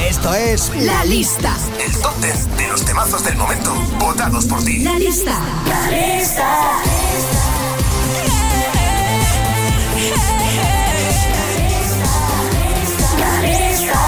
Esto es La Lista. El top 10 de los temazos del momento, votados por ti. La Lista. La Lista. La Lista.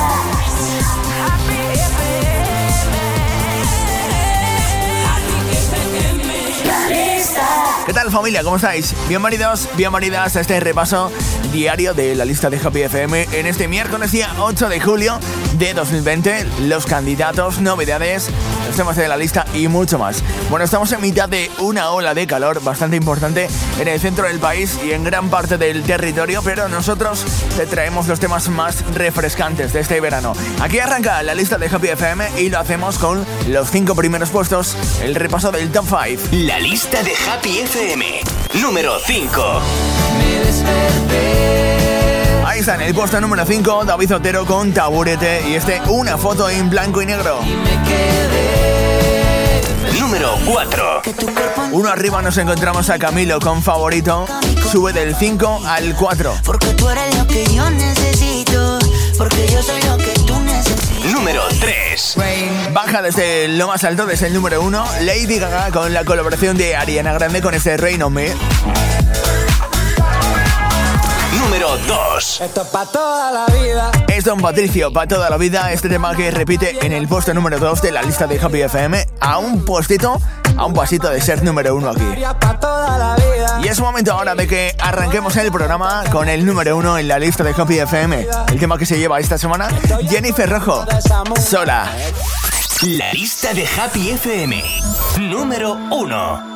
¿Qué tal, familia? ¿Cómo estáis? Bienvenidos, bienvenidas a este repaso diario de la lista de Happy FM en este miércoles día 8 de julio de 2020. Los candidatos, novedades, los temas de la lista y mucho más. Bueno, estamos en mitad de una ola de calor bastante importante en el centro del país y en gran parte del territorio, pero nosotros te traemos los temas más refrescantes de este verano. Aquí arranca la lista de Happy FM y lo hacemos con los 5 primeros puestos, el repaso del top 5. La lista de Happy FM, número 5. Me desperté. Ahí está, en el puesto número 5, David Otero con Taburete y Una foto en blanco y negro. Y me quedé. Número 4. Uno arriba nos encontramos a Camilo con Favorito. Sube del 5 al 4. Porque tú eres lo que yo necesito. Porque yo soy lo que tú necesitas. Número 3. Baja desde lo más alto, desde el número 1, Lady Gaga con la colaboración de Ariana Grande con Rain on Me. Número 2. Esto es pa' toda la vida. Es Don Patricio, pa' toda la vida. Este tema que repite en el puesto número 2 de la lista de Happy FM. A un pasito de ser número 1 aquí. Pa' toda la vida. Y es momento ahora de que arranquemos el programa con el número 1 en la lista de Happy FM. El tema que se lleva esta semana, Jennifer Rojo, Sola. La lista de Happy FM, número 1.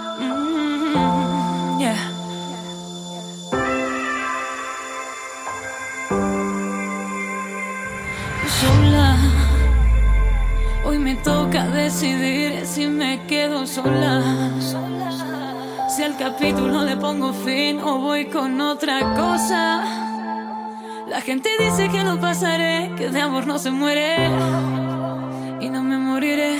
Sola, hoy me toca decidir si me quedo sola. Si al capítulo le pongo fin o voy con otra cosa. La gente dice que lo pasaré, que de amor no se muere. Y no me moriré.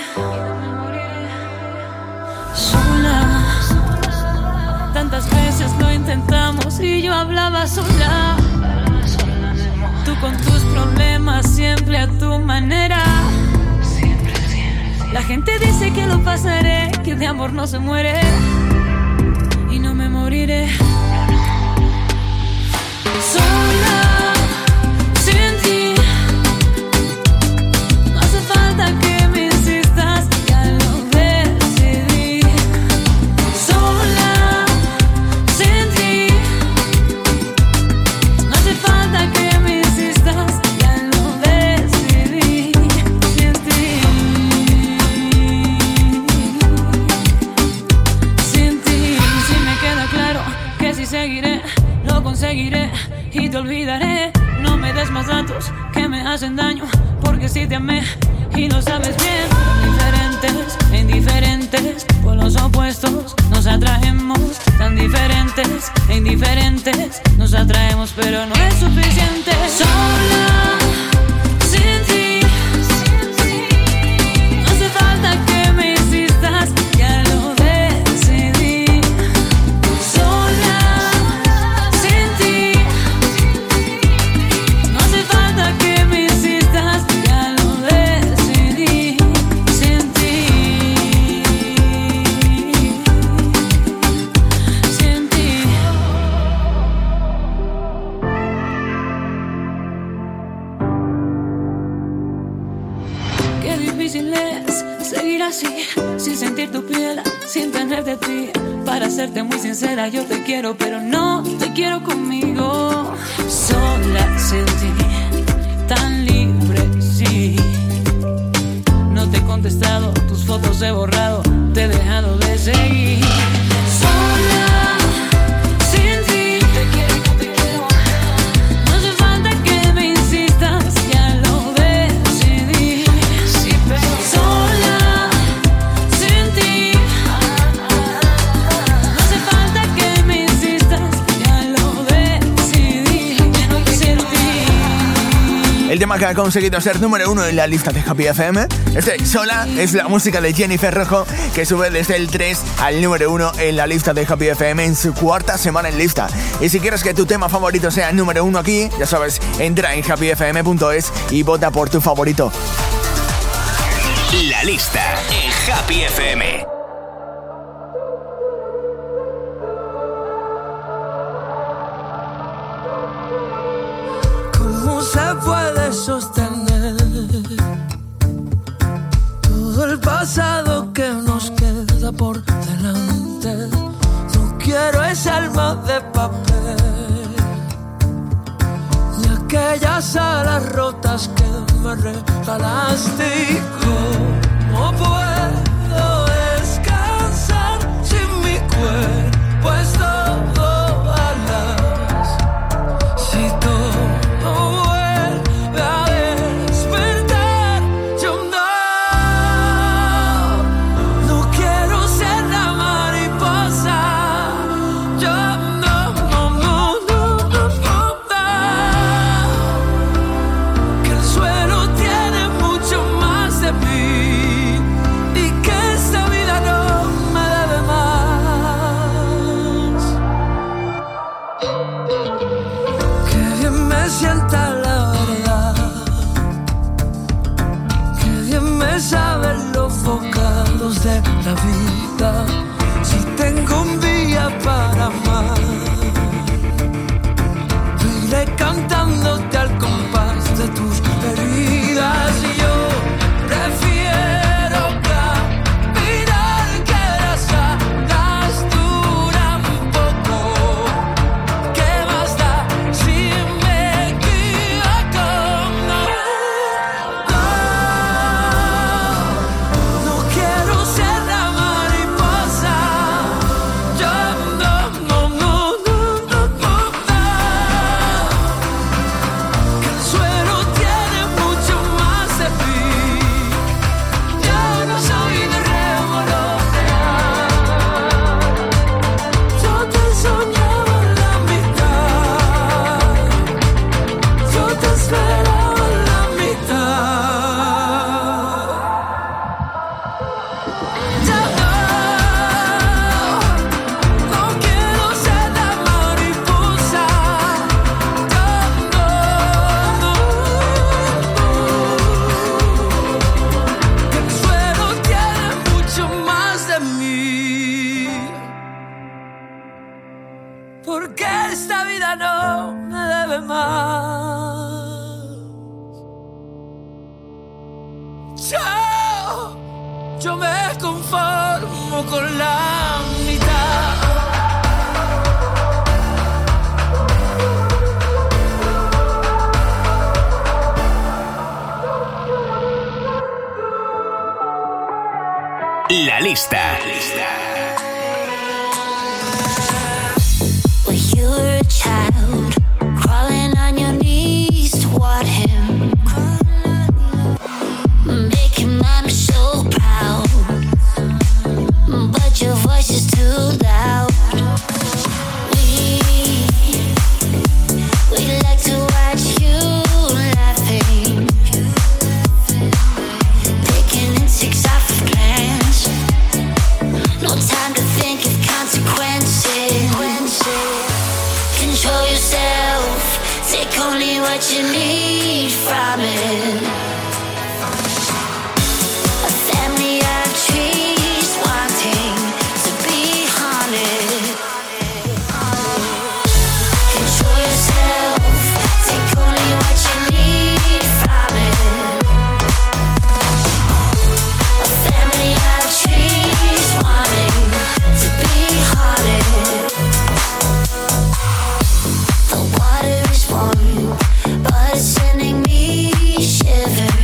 Sola, tantas veces lo intentamos y yo hablaba sola. Tú con tus problemas, siempre a tu manera. La gente dice que lo pasaré, que de amor no se muere. Y no me moriré. Sola, sin ti. No hace falta que me insistas, ya lo decidí. Sola, sin ti. No hace falta que me insistas, ya lo decidí. Sin ti. Sin ti. Si me queda claro que si seguiré, lo conseguiré y te olvidaré. No me des más datos que me hacen daño, porque si te amé y lo sabes bien. Diferentes e indiferentes, por los opuestos nos atraemos. Tan diferentes e indiferentes nos atraemos, pero no es suficiente. Sola, sin ti. No hace falta que me insistas, ya lo decidí. Sola, sin ti. No hace falta que me insistas, ya lo decidí. Sin ti. Sin ti. Qué difícil es seguir así, sin sentir tu piel, sin tener de ti. Para serte muy sincera, yo te quiero, pero no te quiero conmigo. Sola, sin ti, tan libre, sí. No te he contestado, tus fotos he borrado, te he dejado de seguir. Sola, sin ti, te quiero y no te quiero. No hace falta que me insistas, ya lo decidí. Sí, pero sola, sin ti. No hace falta que me insistas, ya lo decidí. Sin ti. el tema que ha conseguido ser número 1 en la lista de Happy FM. Sola es la música de Jennifer Rojo, que sube desde el 3 al número 1 en la lista de Happy FM en su cuarta semana en lista. Y si quieres que tu tema favorito sea el número 1 aquí, ya sabes, entra en happyfm.es y vota por tu favorito. La lista en Happy FM. ¿Cómo se puede sostener todo el pasado que nos queda por delante? No quiero ese alma de papel, ni aquellas alas rotas que me regalaste. ¿Y cómo puedo descansar sin mi cuerpo? Es todo alas. Si todo vuelve a despertar, yo no quiero ser la mariposa. Yo no, que el suelo tiene mucho más de mí y que esta vida no me debe más. Que bien me sienta la verdad, que bien me saben los bocados de la vida. Si tengo un día para amar, iré cantándote al compás de tus heridas. Y yo prefiero caminar que las alas duran poco. ¿Qué más da si me equivoco? No quiero ser la mariposa. Yo que el suelo tiene mucho más de mí. Yo no soy de revolotear. Yo te soñaba en la mitad, yo te esperaba en la mitad. Ya no quiero ser la mariposa. Que el suelo tiene mucho más de mí, porque esta vida no me debe más. Yo me conformo con la mitad. La lista. When you were a child, crawling on your knees toward him, making mama so proud, but your voice is too loud. We like to watch you laughing, picking insects off of plants. No time to think of consequences. Control yourself, take only what you need from it. A family of trees wanting to be haunted. Control yourself, take only what you need from it. A family of trees wanting to be haunted. The water is warm, but it's sending me shivers.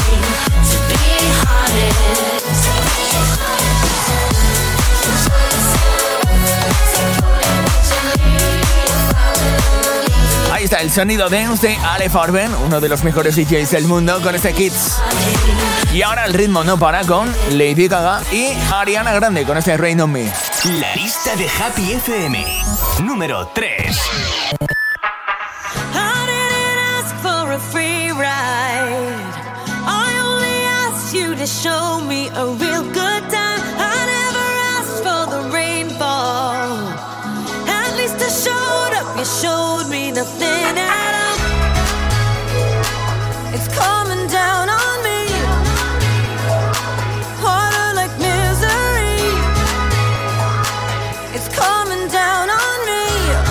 to be honest. Ahí está el sonido dance de Ale Farben, uno de los mejores DJs del mundo, con este Kids. Y ahora el ritmo no para con Lady Gaga y Ariana Grande con este Rain on Me. La lista de Happy FM, número 3. I didn't ask for a free ride. I only asked you to show me a real good time. I never asked for the rainfall. At least I showed up, you showed me nothing at all. It's coming down on me, harder like misery. It's coming down on me.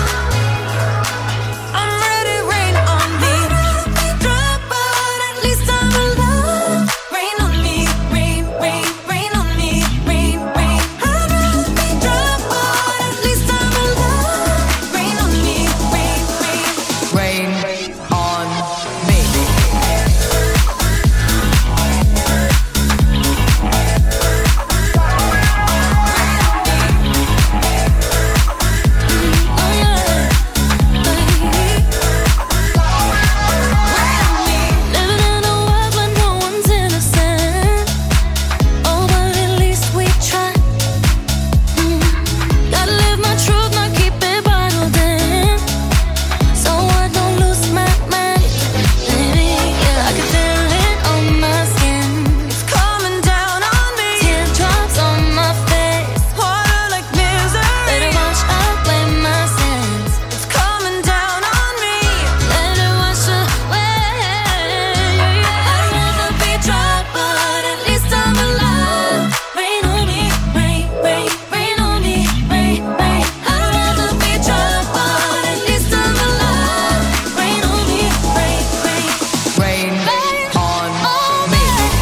I'm ready, rain on me. Drop, but at least I'm alive. Rain on me, rain, rain, rain on me, rain, rain. I'd rather be drop, but at least I'm alive. Rain on me, rain, rain. Rain on me. Oh yeah, living in a world where no one's innocent. Oh, but at least we try. Gotta live my truth, not keep it bottled in. So I don't lose my mind. Baby, yeah, I can feel it on my skin. It's coming down on me. Teardrops on my face, harder like misery. Let it wash away my sins. It's coming down on me. Let it wash away. I'd rather be dry, but at least I'm alive. Rain on me, rain, rain, rain on me, rain, rain. I'd rather be dry, but at least I'm alive. Rain on me, rain, rain. Rain on me.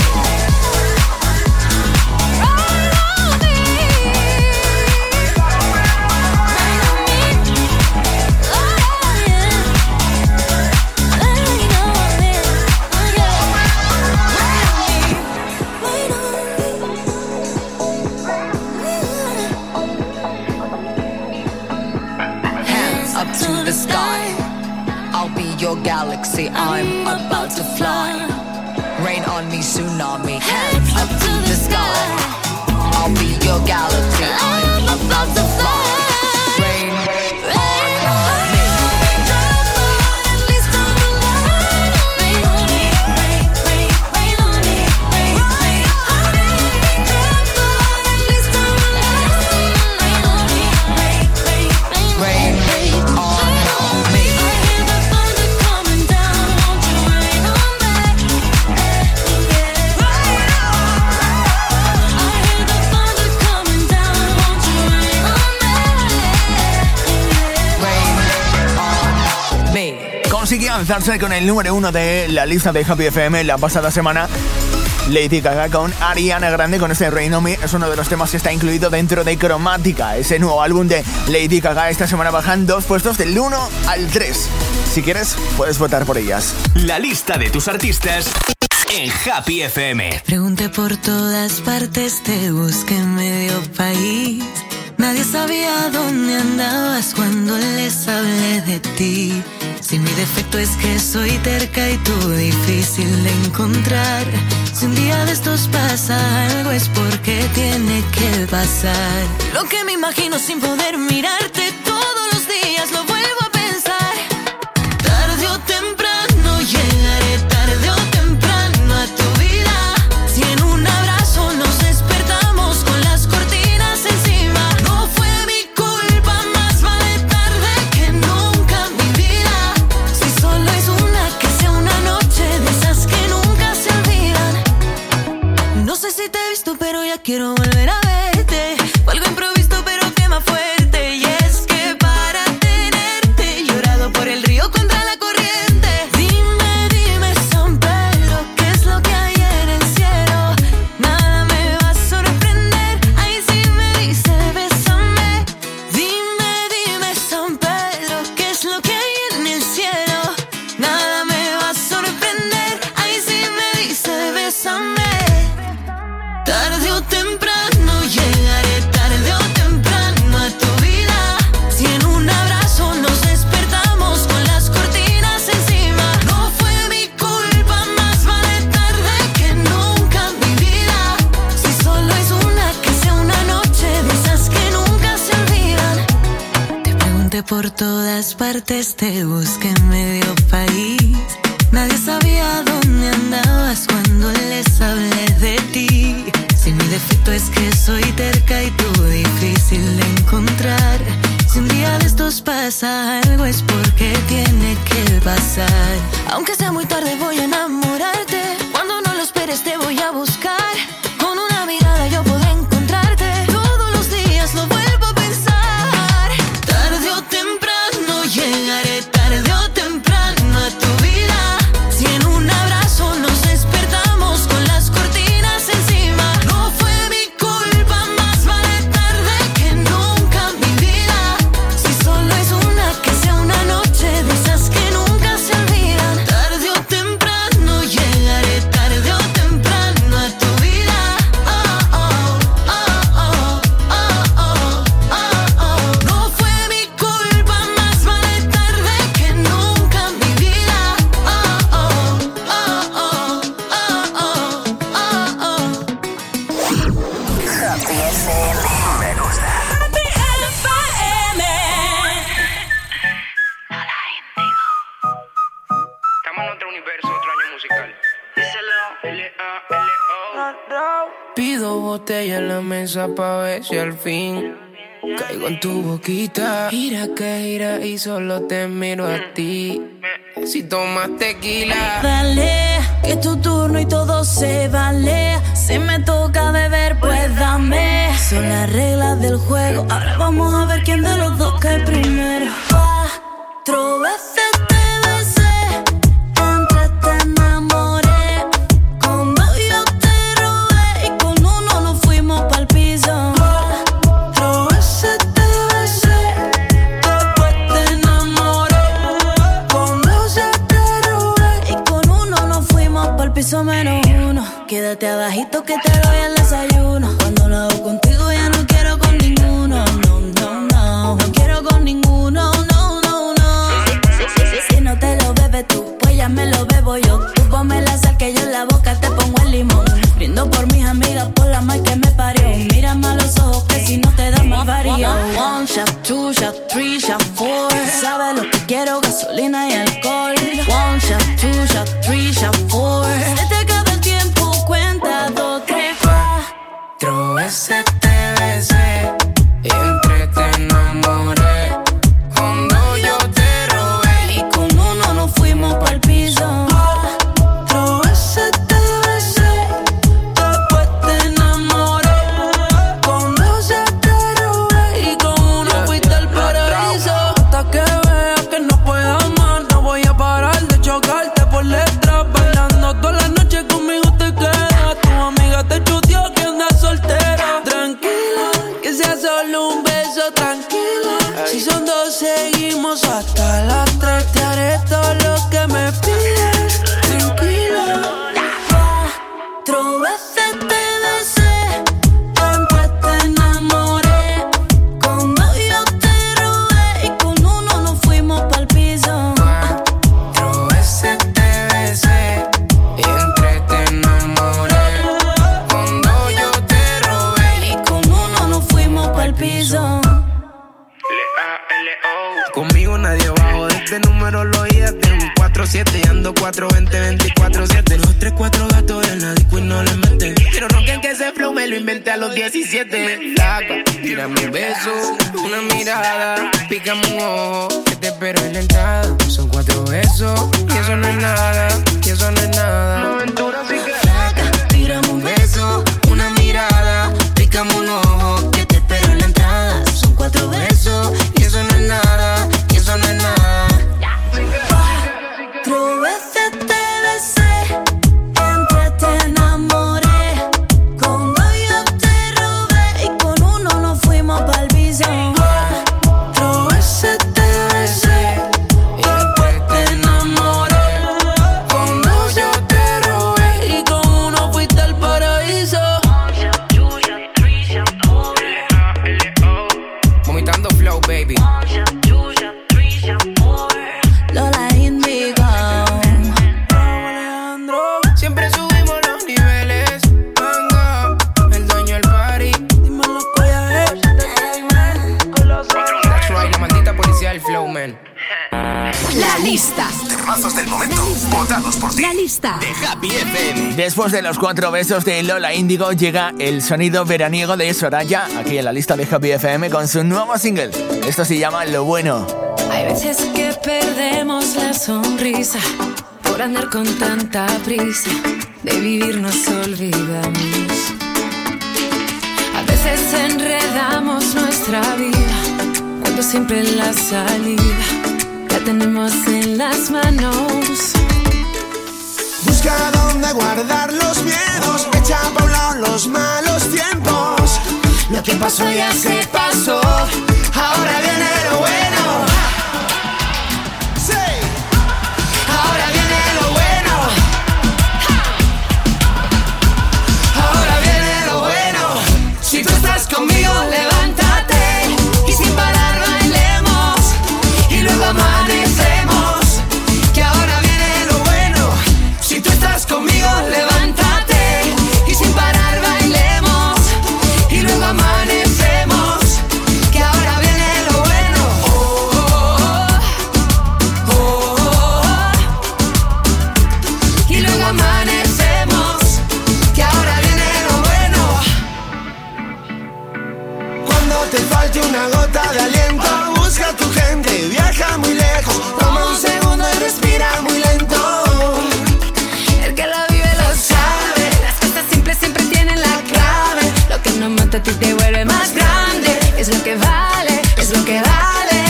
Hands up to the sky. I'll be your galaxy. I'm about to fly. Rain on me, tsunami. Hands up to the sky. I'll be your galaxy. I'm about to fly. Rain on me. Rain on me. Consiguió alzarse con el número 1 de la lista de Happy FM la pasada semana. Lady Gaga con Ariana Grande con este Rain on Me es uno de los temas que está incluido dentro de Cromática, ese nuevo álbum de Lady Gaga. Esta semana bajan 2 puestos del 1 al 3. Si quieres, puedes votar por ellas. La lista de tus artistas en Happy FM. Pregunté por todas partes, te busqué en medio país. Nadie sabía dónde andabas cuando les hablé de ti. Si mi defecto es que soy terca y tú difícil de encontrar. Si un día de estos pasa algo es porque tiene que pasar. Lo que me imagino sin poder mirarte todos los días lo vuelvo a pensar. Tarde o temprano llegaré, tarde o temprano a tu vida. Si en un abrazo nos despertamos con las cortinas encima. No fue mi culpa, más vale tarde que nunca, mi vida. Si solo es una, que sea una noche de esas que nunca se olvidan. No sé si te he visto, pero ya quiero volver a verte. Fue algo improvisto, pero quema fuerte. Y es que para tenerte he llorado por el río contra la corriente. Dime, dime, San Pedro, ¿qué es lo que hay en el cielo? Nada me va a sorprender. Ahí sí me dice, bésame. Dime, dime, San Pedro, ¿qué es lo que hay en el cielo? Nada me va a sorprender. Ahí sí me dice, bésame. por todas partes, te busqué en medio país. Nadie sabía dónde andabas cuando les hablé de ti. Si mi defecto es que soy terca y tú difícil de encontrar. Si un día de estos pasa algo es porque tiene que pasar. Aunque sea muy tarde voy a enamorarte. Cuando no lo esperes te voy a buscar. Con una mirada yo podré encontrarte. Todos los días lo vuelvo a pensar. Tarde o temprano llegaré, tarde o temprano a tu vida. Si en un abrazo nos despertamos con las cortinas encima. No fue mi culpa, más vale tarde que nunca, mi vida. Si solo es una, que sea una noche de esas que nunca se olvidan. Tarde o temprano llegaré, tarde o temprano a tu vida. Oh, oh, oh, oh, oh, oh, oh, oh. No fue mi culpa, más vale tarde que nunca, mi vida. Oh, oh, oh, oh, oh, oh, oh. Happy FM. Me gusta. Happy FM. Estamos en otro universo, otro año musical. Díselo. L-A-L-O. Pido botella en la mesa pa' ver si al fin caigo en tu boquita. Gira que gira y solo te miro a ti. Si tomas tequila. Dale, que es tu turno y todo se vale. Si me toca beber, pues dame. Son las reglas del juego. Ahora vamos a ver quién de los dos cae primero. 4 veces te besé, antes te enamoré. Con 2 yo te robé y con 1 nos fuimos pa'l piso. 4 veces te besé, después te enamoré. Con 2 ya te robé y con 1 nos fuimos pa'l piso menos 1. Quédate abajito que te doy el desayuno. Cuando lo hago contigo ya no quiero con ninguno. No, no, no, no quiero con ninguno. No, no, no. Si no te lo bebes tú, pues ya me lo bebo yo. Tú ponme la sal que yo en la boca te pongo el limón. Brindo por mis amigas, por la madre que me parió. Mírame a los ojos que si no te da más varío. 1 shot, 2 shot, 3 shot, 4. Sabes lo que quiero, gasolina y alcohol. 1 shot, 2 shot, 3 shot, 4. Se te acaba el tiempo, cuenta 2, 3, 4 veces te besé y entre te enamoré. Con 2 yo te robé y con 1 nos fuimos pa'l piso. 4 veces te besé, después te enamoré. Con 2 ya te robé y con 1 fuiste al paraíso. hasta que veas que no puedo más. No voy a parar de chocarte por detrás. Bailando toda la noche conmigo te quedas. Tu amiga te chuteó que andas soltera. Tranquila, que sea solo un beso, tranquila. Si son 2 seguimos hasta las 3. Te haré todo lo que me pides, tranquila. 4 veces te besé, después te enamoré. Con 2 yo te robé y con 1 nos fuimos pa'l piso. 4 veces te besé y entre te enamoré. Con 2 yo te robé Y con 1 nos fuimos pa'l piso. L-A-L-O. Conmigo nadie bajo de este número lo oía. Tengo un 4-7 y ando 4-20-24-7. Los 3-4 gatos en la disco y no le meten. Quiero ronquen que ese flow me lo inventé a los 17. Flaca, tírame un beso, una mirada, pícame un ojo, que te espero en la entrada. Son 4 besos y eso no es nada, y eso no es nada. Flaca, tírame un beso, una mirada, pícame un ojo, que te espero en la entrada. Son 4 besos y eso no es nada, y eso no es nada. 4 veces te besé, entre te enamoré. Con 2 yo te robé y con 1 nos fuimos pa'l piso. 4 veces te besé y después te enamoré. Con 2 yo te robé y lista. Temazos del momento, votados por ti. La lista de Happy FM. Después de los 4 besos de Lola Índigo, llega el sonido veraniego de Soraya, aquí en la lista de Happy FM, con su nuevo single. Esto se llama Lo Bueno. Hay veces que perdemos la sonrisa por andar con tanta prisa. De vivir nos olvidamos. A veces enredamos nuestra vida cuando siempre la salida la tenemos en las manos. Busca dónde guardar los miedos, echa pa' un lado los malos tiempos. Lo que pasó ya se pasó, ahora viene lo bueno. Sí, ahora viene lo bueno. Ahora viene lo bueno. Si tú estás conmigo, levántate y sin parar bailemos y luego amanecemos. Que ahora viene lo bueno. Si tú estás conmigo, levántate y sin parar bailemos y luego amanecemos. Que ahora viene lo bueno. Oh, oh, oh, oh, oh. Y luego amanecemos. Que ahora viene lo bueno. Cuando te falte una gota de aliento, busca a tu gente, viaja muy lejos. Toma un segundo y respira muy lento. El que la vive lo sabe. Las cosas simples siempre tienen la clave. Lo que no mata a ti te vuelve más grande. Es lo que vale, es lo que vale.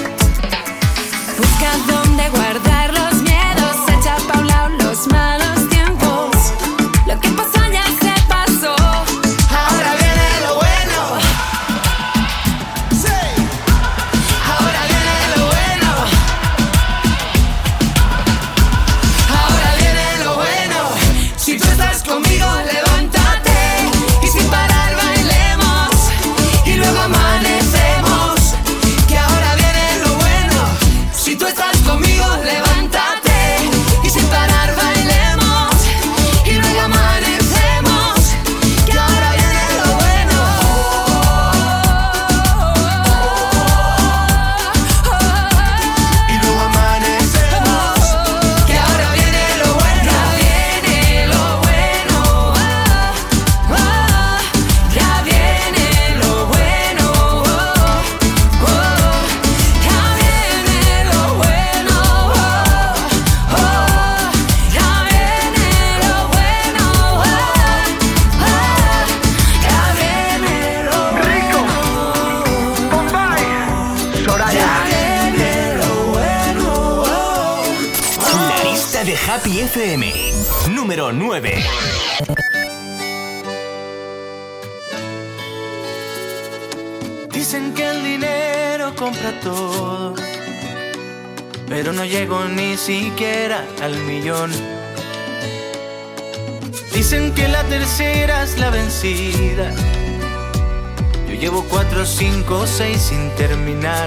Busca dónde guardar los miedos, echa pa' un lado los malos tiempos. Lo que pasó ya se pasó. Ahora viene lo bueno. Sí, ahora viene lo bueno. Ahora viene lo bueno. Si tú estás conmigo, levántate y sin parar bailemos y luego amanecemos. Que ahora viene lo bueno. Si tú estás conmigo, levántate y sin parar bailemos y luego amanecemos. Que ahora viene lo bueno. Y luego amanecemos. Que ahora viene lo bueno. Ya viene lo bueno. Ya viene lo bueno. Ya viene lo bueno. Ya viene lo bueno. Ya viene lo rico. Bombay. Soraya. Ya viene lo bueno. La lista de Happy FM. Número 9. Dicen que el dinero compra todo, pero no llego ni siquiera al millón. Dicen que la tercera es la vencida. Yo llevo 4, 5, 6 sin terminar.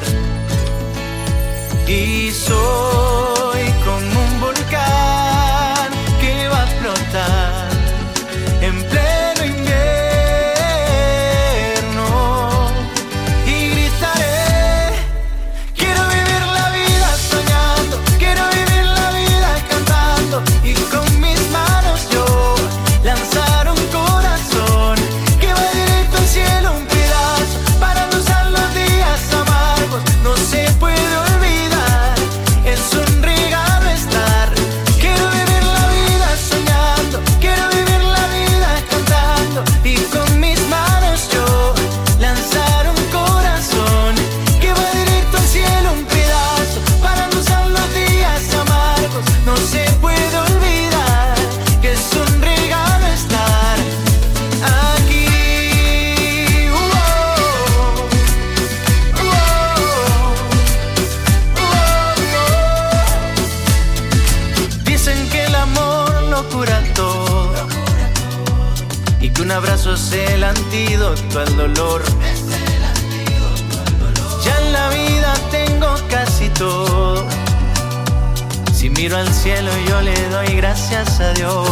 Y soy como un volcán que va a explotar en pleno invierno. Y gritaré, quiero vivir la vida soñando, quiero vivir la vida cantando. Y con mis manos yo lanzar un corazón que va directo al cielo, un pedazo para no usar los días amargos. No se puede olvidar, es un regalo estar. Quiero vivir la vida soñando, quiero vivir la vida cantando. Y con mis manos yo lanzar un corazón que va directo al cielo, un pedazo para no usar los días amargos. No se puede olvidar que es un regalo estar aquí. Dicen que el amor lo cura todo y que un abrazo es el antídoto al dolor. Ya en la vida tengo casi todo. Si miro al cielo yo le doy gracias a Dios.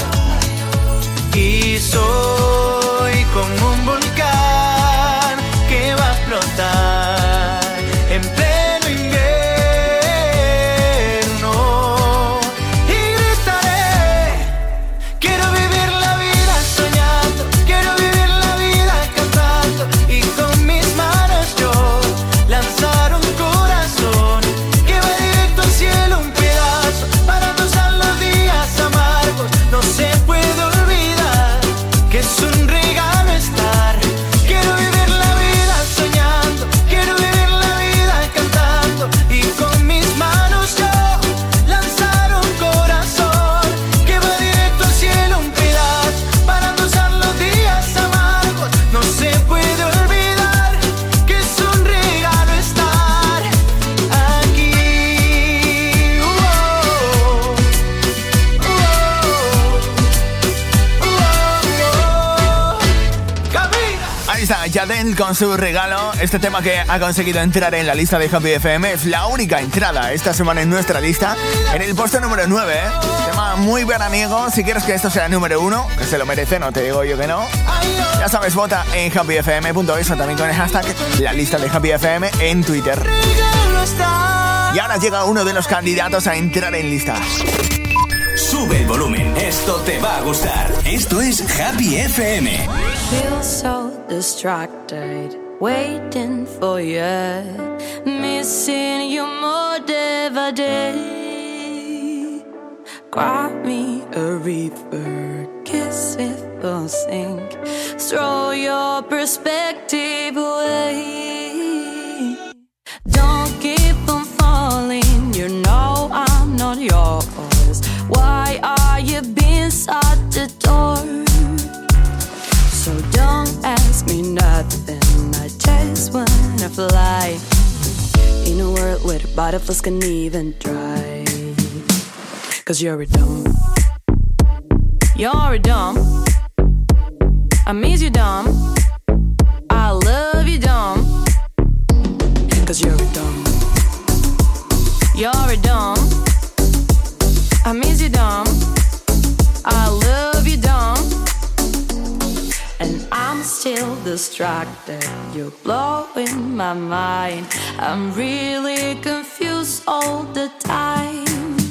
Y soy como un volcán que va a explotar en pleno invierno. Yadel con su regalo. Este tema que ha conseguido entrar en la lista de Happy FM es la única entrada esta semana en nuestra lista, en el puesto número 9. Tema muy veraniego. Si quieres que esto sea el número 1, que se lo merece, no te digo yo que no. Ya sabes, vota en happyfm.es o también con el hashtag la lista de Happy FM en Twitter. Y ahora llega uno de los candidatos a entrar en lista. Sube el volumen, esto te va a gustar. Esto es Happy FM. Feel so distracted, waiting for you, missing you more day by day. Grab me a river, kiss it will sink, throw your perspective away. Don't keep on falling, you know I'm not yours. Why are you being such a dork? So don't ask me nothing, I just wanna fly in a world where the butterflies can even try. Cause you're a dumb, you're a dumb, I miss you dumb, I love you dumb. Cause you're a dumb, you're a dumb, I miss you dumb, I love you dumb. And I'm still distracted, you're blowing my mind, I'm really confused all the time.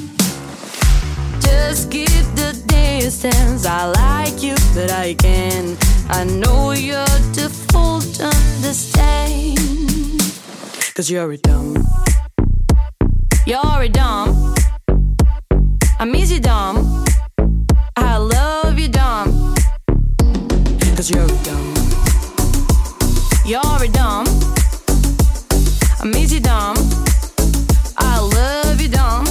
Just keep the distance, I like you but I can't, I know you're too fool to understand. Cause you're a dumb, you're a dumb, I miss you dumb, I love you dumb. Cause you're a dumb, you're a dumb, I miss you dumb, I love you dumb.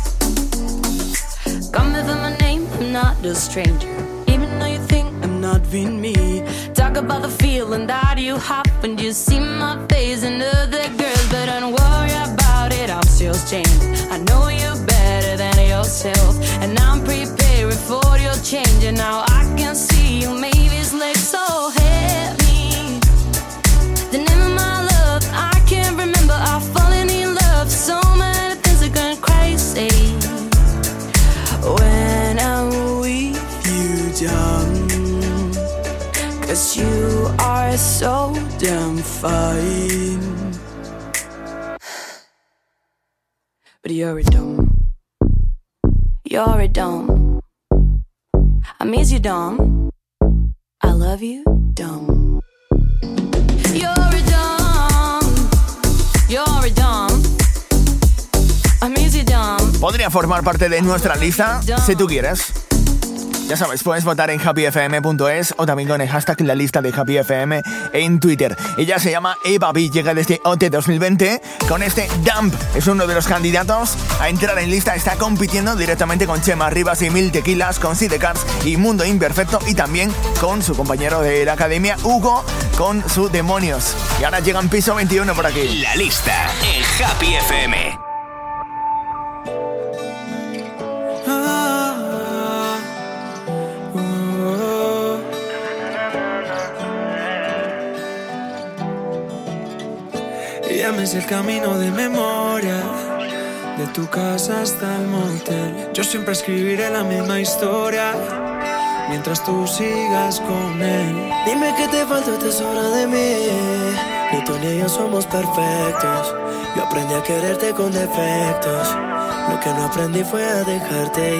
Call me by my name, I'm not a stranger, even though you think I'm not being me. Talk about the feeling that you have when you see my face and other girls, but don't worry about it, I'm still changing. I know you better than yourself, and I'm prepared for your change. And now I can see you, maybe it's like so heavy. The name of my love, I can't remember. I've fallen in love, so many things are going crazy when I'm with you, dumb. Cause you are so damn fine. But you're a dumb, you're a dumb, I miss you dumb, I love you dumb. You're a dumb, you're a dumb, I miss you dumb. Podría formar parte de nuestra lista si tú quieres. Ya sabes, puedes votar en happyfm.es o también con el hashtag la lista de Happy FM en Twitter. Ella se llama Eva B, llega desde OT 2020 con este Dump. Es uno de los candidatos a entrar en lista. Está compitiendo directamente con Chema Rivas y Mil Tequilas, con Sidecars y Mundo Imperfecto, y también con su compañero de la academia, Hugo, con su Demonios. Y ahora llega en piso 21 por aquí. La lista en Happy FM. Ya me sé el camino de memoria, de tu casa hasta el motel. Yo siempre escribiré la misma historia mientras tú sigas con él. Dime qué te falta, te sobra de mí. Ni tú ni yo somos perfectos. Yo aprendí a quererte con defectos. Lo que no aprendí fue a dejarte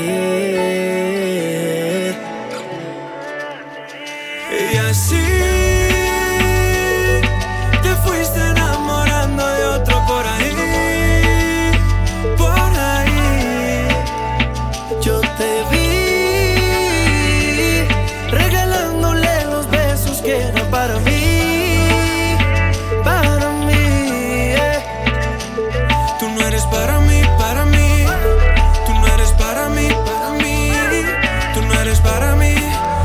ir. Y así te fuiste enamorando de otro por ahí, por ahí. Yo te vi regalándole los besos que eran para mí, para mí. Tú no eres para mí, para mí. Tú no eres para mí, para mí. Tú no eres para mí.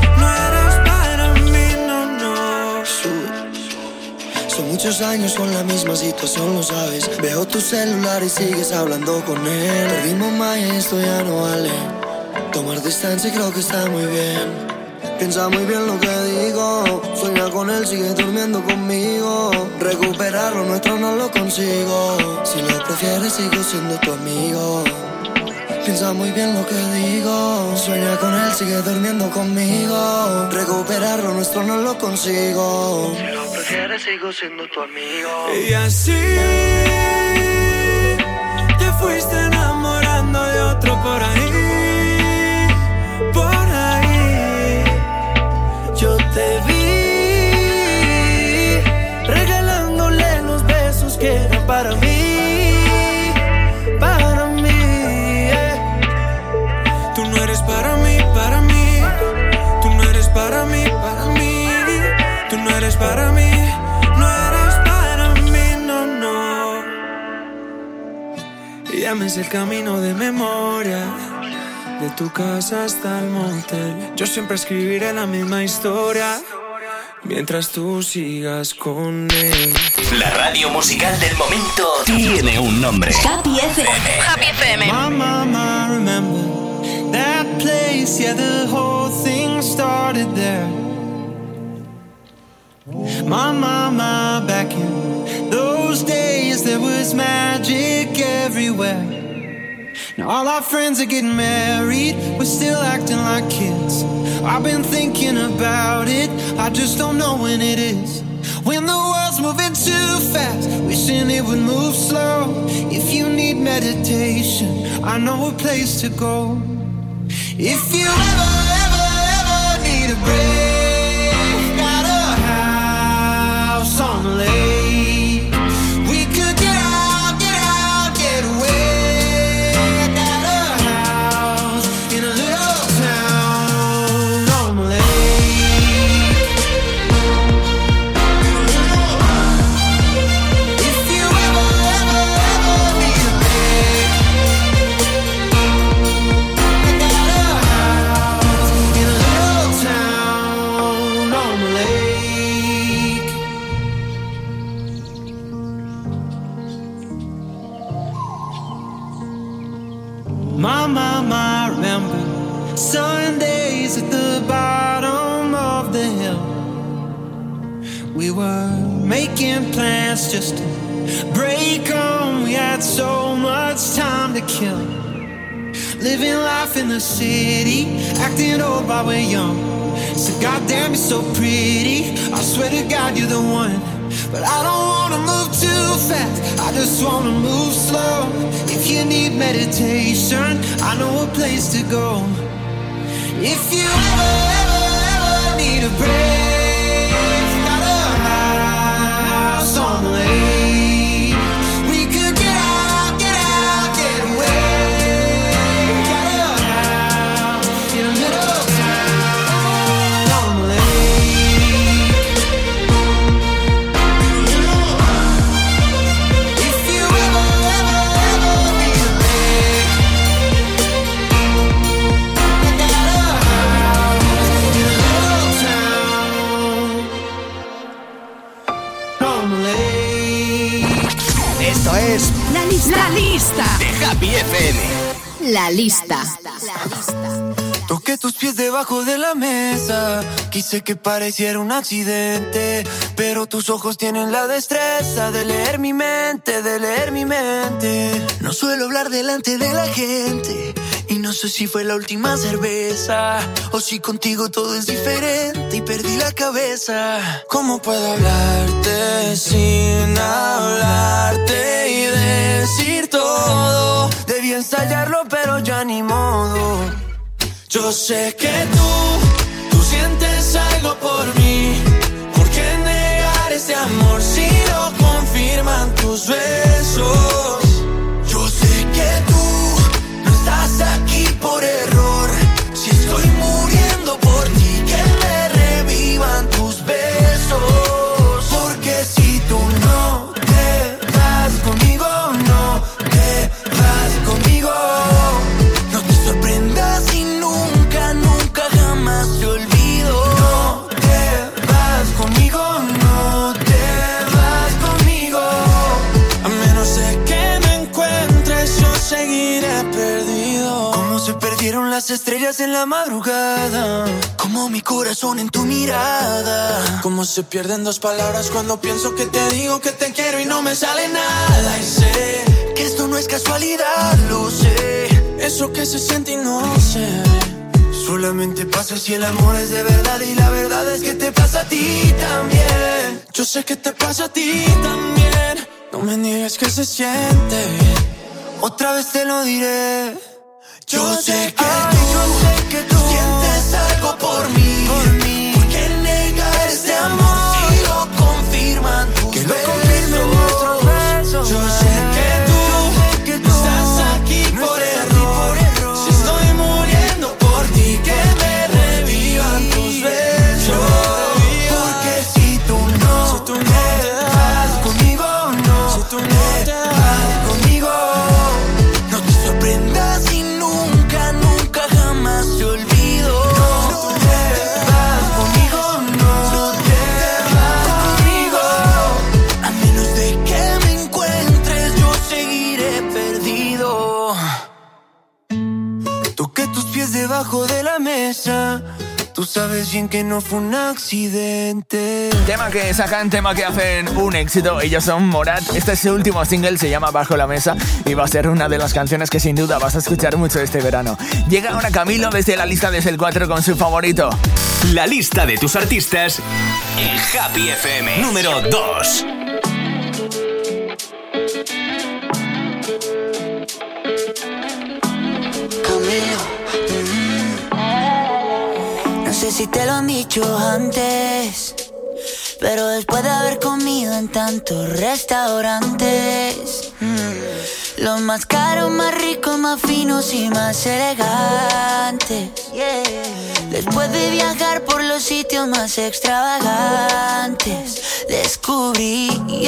Muchos años con la misma situación, lo sabes. Veo tu celular y sigues hablando con él. Perdimos más y esto ya no vale. Tomar distancia creo que está muy bien. Piensa muy bien lo que digo. Sueña con él, sigue durmiendo conmigo. Recuperar lo nuestro no lo consigo. Si lo prefieres, sigo siendo tu amigo. Piensa muy bien lo que digo. Sueña con él, sigue durmiendo conmigo. Recuperar lo nuestro no lo consigo. Si lo prefieres, sigo siendo tu amigo. Y así te fuiste enamorando de otro por ahí. Por ahí yo te vi regalándole los besos que eran para mí. Para mí. Tú no eres para mí, para mí. Tú no eres para mí, para mí. Tú no eres para mí, no eres para mí, no, no. Ya me sé el camino de memoria, de tu casa hasta el motel. Yo siempre escribiré la misma historia mientras tú sigas con él. La radio musical del momento tiene un nombre. Happy FM. Happy FM. Mama, remember that place, yeah, the whole thing started there. Mama, back in those days there was magic everywhere. Now all our friends are getting married, we're still acting like kids. I've been thinking about it, I just don't know when it is. When the world's moving too fast, wishing it would move slow. If you need meditation, I know a place to go. If you ever need a break, got a house on the lake. We could get out, get away. Got a house in a little town on the lake. If you ever need a break, Mama, remember Sundays at the bottom of the hill. We were making plans just to break on. We had so much time to kill. Living life in the city, acting old while we're young. So goddamn, you're so pretty, I swear to God you're the one. But I don't wanna move too fast, I just wanna move slow. If you need meditation, I know a place to go. If you ever need a break, got a house on the lake. We could get out, get away. Got a house in a little town on the lake. Esto es La lista de Happy FM. La lista. Toqué tus pies debajo de la mesa, quise que pareciera un accidente, pero tus ojos tienen la destreza de leer mi mente, de leer mi mente. No suelo hablar delante de la gente, y no sé si fue la última cerveza, o si contigo todo es diferente y perdí la cabeza. ¿Cómo puedo hablarte sin hablarte y decir todo? Debí ensayarlo pero ya ni modo. Yo sé que tú sientes algo por mí. ¿Por qué negar ese amor si lo confirman tus besos? Yo sé que tú no estás aquí por error. Si estoy muriendo por ti, que me revivan tus besos. Porque si tú no te vas conmigo, no te vas conmigo. No te sorprendas si nunca, nunca jamás te olvido. No te vas conmigo, no te vas conmigo. A menos de que me encuentres, yo seguiré perdido. Como se perdieron las estrellas en la madrugada, como Tomo mi corazón en tu mirada. Cómo se pierden dos palabras cuando pienso que te digo que te quiero y no me sale nada. Y sé que esto no es casualidad, lo sé. Eso que se siente y no se ve. Solamente pasa si el amor es de verdad. Y la verdad es que te pasa a ti también. Yo sé que te pasa a ti también. No me niegues que se siente bien. Otra vez te lo diré. Yo sé que tú sientes algo por mí. ¿Por qué negar este amor si lo confirman tus besos? Nuestros besos. Yo sé que tú estás aquí por error. Si estoy muriendo por ti, que me revivan tus besos. Porque si tú no te vas conmigo, no si tú no te vas conmigo, no te sorprendas si nunca jamás te olvido. No te vas conmigo, no te vas conmigo. A menos de que me encuentres, yo seguiré perdido. Toqué tus pies debajo de la mesa. Tú sabes bien que no fue un accidente. Tema que sacan, tema que hacen un éxito. Ellos son Morat. Este es su último single, se llama Bajo la Mesa. Y va a ser una de las canciones que sin duda vas a escuchar mucho este verano. Llega ahora Camilo desde la lista desde el 4 con su favorito. La lista de tus artistas en Happy FM. Número 2. No sé si te lo han dicho antes, pero después de haber comido en tantos restaurantes, los más caros, más ricos, más finos y más elegantes, después de viajar por los sitios más extravagantes, descubrí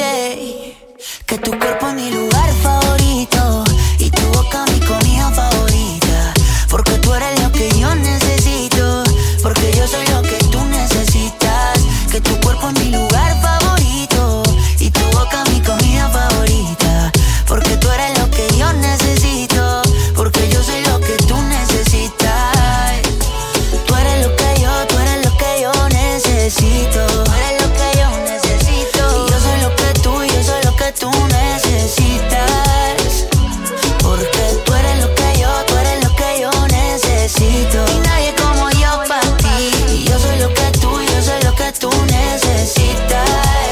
que tu cuerpo es mi lugar favorito y tu boca mi comida favorita, porque tú eres lo que yo necesito, porque yo soy lo que tú necesitas. Que tu cuerpo es mi lugar favorito y tu boca mi comida favorita, porque tú eres lo que yo necesito, porque yo soy lo que tú necesitas. Tú eres lo que yo necesito. Tú eres lo que yo necesito. Y yo soy lo que tú, y yo soy lo que tú necesitas. Porque tú eres lo que yo necesito. Y nadie como yo para ti. Y yo soy lo que tú, y yo soy lo que tú necesitas.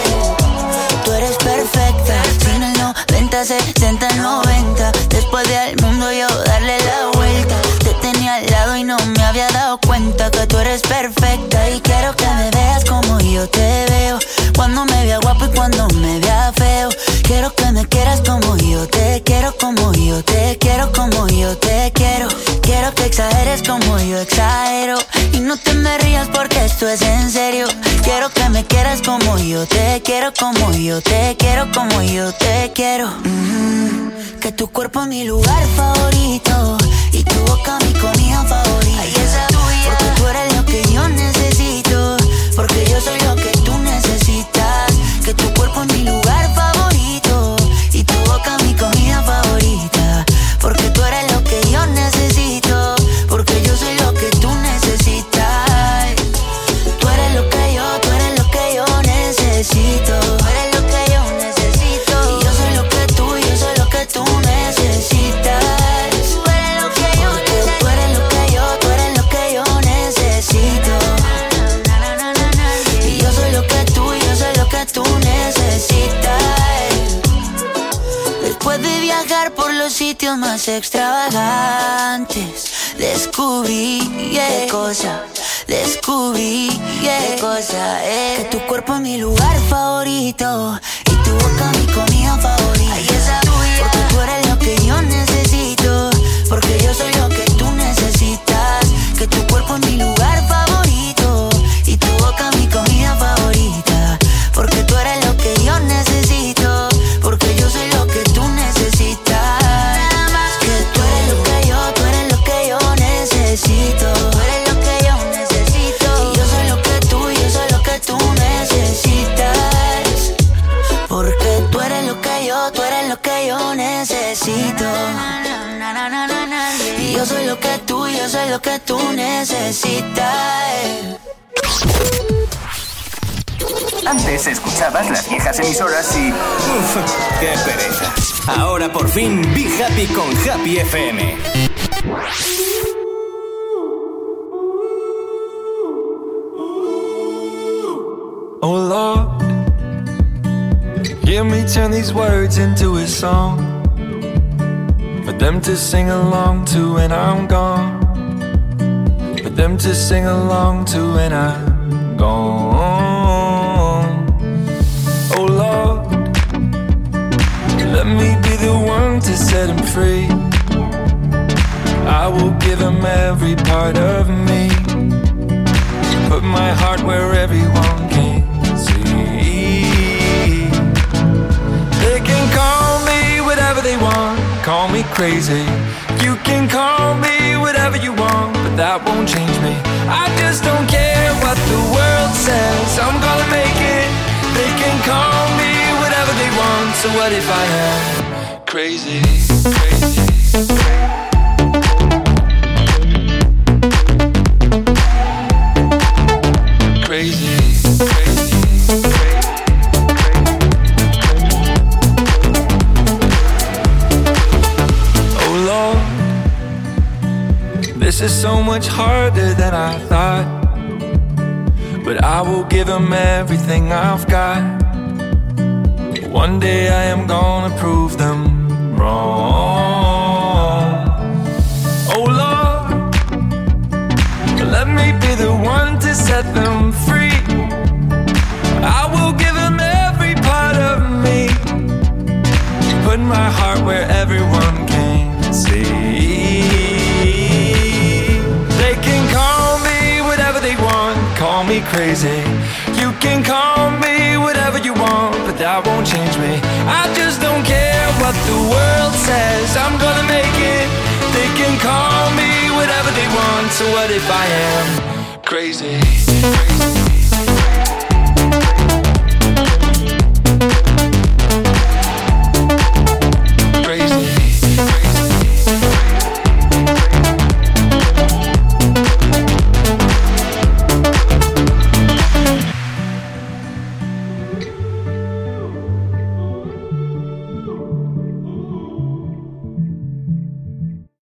Tú eres perfecta. En el 90, 60, 90. Después del mundo yo darle la vuelta. Te tenía al lado y no me había dado cuenta que tú eres perfecta. Y quiero que me veas como yo te veo, cuando me vea guapo y cuando me vea feo. Quiero que me quieras como yo te quiero, como yo te quiero, como yo te quiero. Quiero que exageres como yo exagero. Y no te me rías porque esto es en serio. Quiero que me quieras como yo te quiero, como yo te quiero, como yo te quiero. Que tu cuerpo es mi lugar favorito y tu boca mi comida favorita. Ay, esa tuya. Porque tú eres lo que yo necesito, porque yo soy lo que tú necesitas. Que tu cuerpo es mi lugar favorito y tu boca mi comida favorita, porque tú eres lo que yo necesito, porque yo soy lo que tú necesitas. Tú eres lo que yo necesito. Tú eres lo que yo necesito. Y yo soy lo que tú, y yo soy lo que tú necesitas. Tú eres lo que yo necesito. Tú eres lo que yo necesito. Y yo soy lo que tú, y yo soy lo que tú necesitas. Después de viajar por los sitios más extravagantes, descubrí qué cosa, descubrí qué cosa, que tu cuerpo es mi lugar favorito y tu boca mi comida favorita. Ay, esa tuya. Porque tú eres lo que yo necesito, porque yo soy lo que tú necesitas. Que tu cuerpo es mi lugar favorito y tu boca mi comida favorita, porque tú eres lo que yo necesito, porque yo soy lo que tú necesitas. Que tú eres lo que yo necesito. Tú eres lo que yo necesito. Y yo soy lo que tú, y yo soy lo que tú necesitas. Porque tú eres lo que yo necesito. Y yo soy lo que tú necesitas. Antes escuchabas las viejas emisoras y... ¡uf! ¡Qué pereza! Ahora por fin, Be Happy con Happy FM. Oh Lord, hear me turn these words into a song for them to sing along to when I'm gone. For them to sing along to when I'm gone. Oh Lord, let me be the one to set him free. I will give him every part of me. Put my heart where everyone can see. They can call me whatever they want, call me crazy. You can call me whatever you want, but that won't change me. I just don't care what the world says, I'm gonna make it. They can call me whatever they want, so what if I am crazy, crazy, crazy, crazy, oh Lord, this is so much harder than I thought, but I will give him everything I've got. One day I am gonna prove them wrong. Oh Lord, let me be the one to set them free. I will give them every part of me. Put my heart where everyone can see. They can call me whatever they want, call me crazy. You can call me whatever you want, but that won't change me. I just don't care what the world says, I'm gonna make it. They can call me whatever they want, so what if I am crazy, crazy?